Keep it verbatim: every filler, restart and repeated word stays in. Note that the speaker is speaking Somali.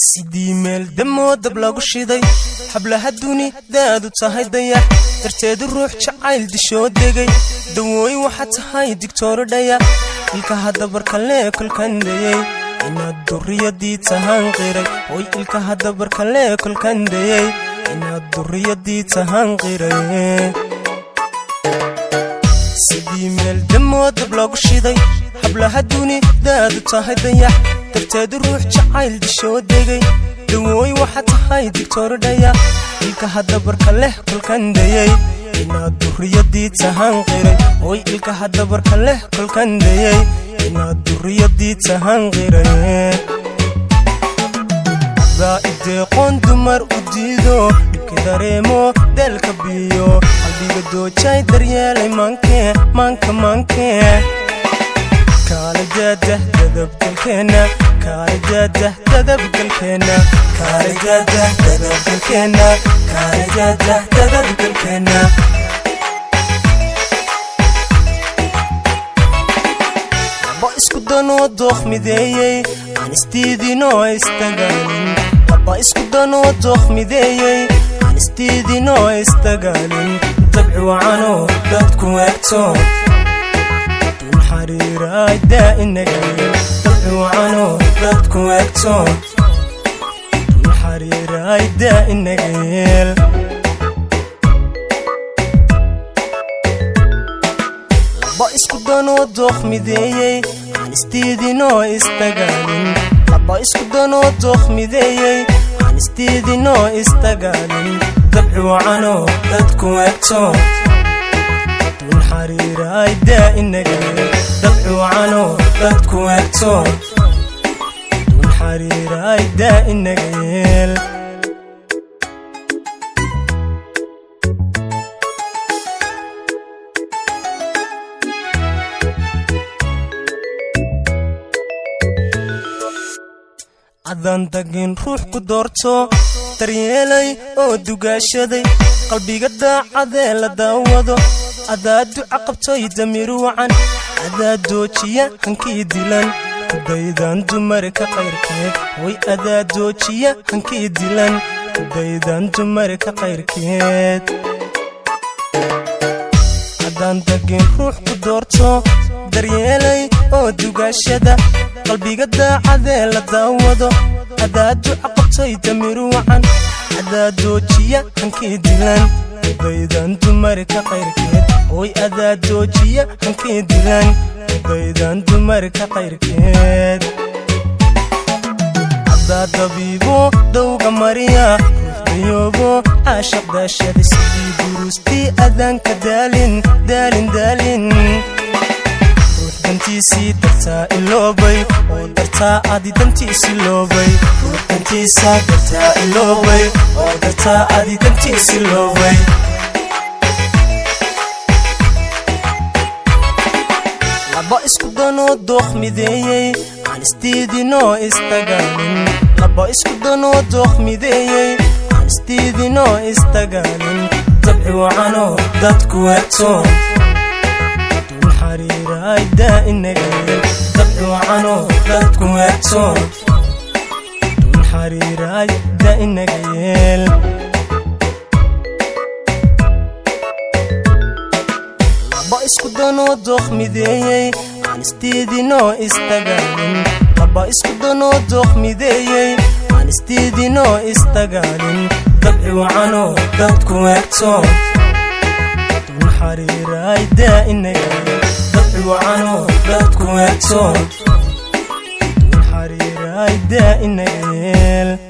sidii meel damo dab lagu shiday hablaha duni daadu tahay dayax darteed ruux jacayl disho degay dawooy waxa tahay digtoor dhaya ilka hada barkale kulkan dayay inaad duriyadii tahan qiray oy ilka hada barkale kulkan dayay inaad duriyadii tahan qiray sidii meel damo dab lagu shiday hablaha duni daadu tahay dayax darteed ruux jacayl disho degay dawooy waxa tahay digtoor dhaya ilka hada barkale kulkan dayay inaad duriyadii tahan qiray oy ilka hada barkale kulkan dayay inaad duriyadii tahan qiray raa'ide qoon dumar u diido dhibka dareemo dalka biyo qalbiga doojay daryeelay manke manka manke kala jada dadab kalkeena kala jada dadab kalkeena kala jada dadab kalkeena kala jada dadab kalkeena ba isku dano doq mideeyay aan istiidino istagaalin ba isku dano doq mideeyay aan istiidino istagaalin dabci waano dadku eegto حريراي دائنك طلعوانو dadku eegto حريراي دائنك laba isku dano doq mideeyay aan istiidino istagaalin laba isku dano doq mideeyay aan istiidino istagaalin dabciwaano dadku eegto حريراي دائنك dabciwaano dadku eegto حريراي دائنك adan tagin ruux ku doorto daryeelay oo dugaashaday qalbiga daacade la daawado adaad duca qabtay damiir wacan adaad doojiya hankii dilan daydan dumar ka qayrkeed way adaad doojiya hankii dilan daydan dumar ka qayrkeed adan tagin ruux ku doorto daryeelay oo dugaashada qalbiga daacade la daawado adaad duca qabtay damiir wacan adaad doojiya hankii dilan daydan dumar ka qayrkeed oy adaad doojiya hankii dilan daydan dumar ka qayrkeed adaad dabiibo dawga mariya ruuxdayoobo caashaq daashada sidii durustii adaanka daalin daalin daalin ruux dantiisii dartaa iloobay oo dartaa adi dantiisi loobay ruux dantiisa dartaa iloobay oo dartaa adi dantiisi loobay laba isku dano doq mideeyay aan istiidino istagaalin laba isku dano doq mideeyay aan istiidino istagaalin dabci waano dadku eegto حريراي دائنك dabci waano dadku eegto حريراي دائنك laba isku dano doq mideeyay aan istiidino istagaalin laba isku dano doq mideeyay aan istiidino istagaalin dabci waano dadku eegto حريراي دائنك dabci waano dadku eegto حريراي دائنك